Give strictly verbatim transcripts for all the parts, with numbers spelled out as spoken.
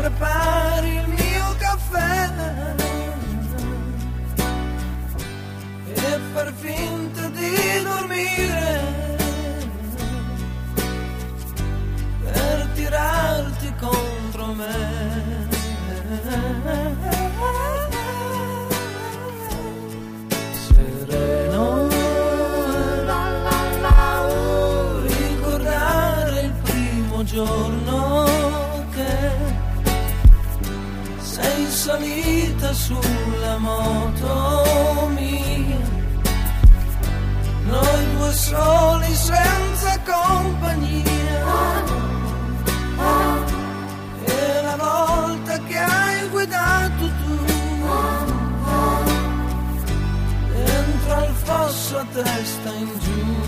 prepari il mio caffè e far finta di dormire per tirarti contro me. Sereno, ricordare il primo giorno che sei salita sulla moto mia, noi due soli senza compagnia, e la volta che hai guidato tu dentro al fosso a testa in giù.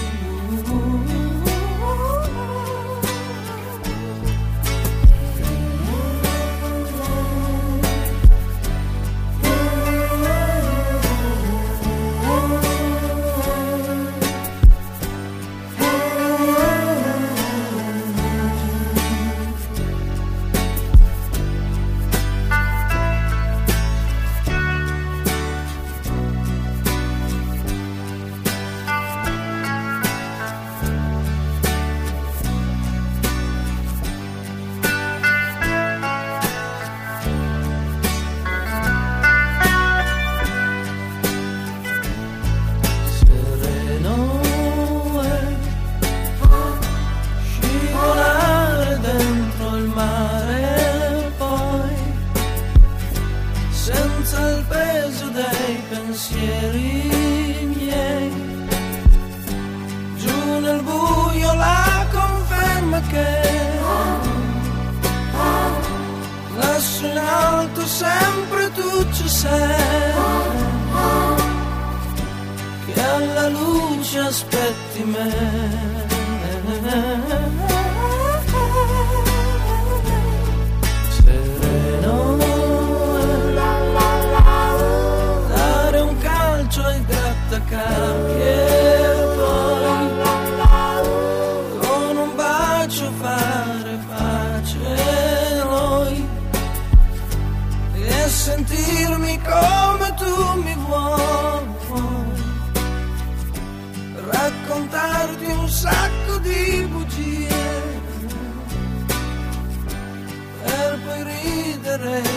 Pensieri miei, giù nel buio la conferma che lassù in alto sempre tu ci sei, che alla luce aspetti me. Grattacapi e poi con un bacio fare pace noi e sentirmi come tu mi vuoi, raccontarti un sacco di bugie per poi ridere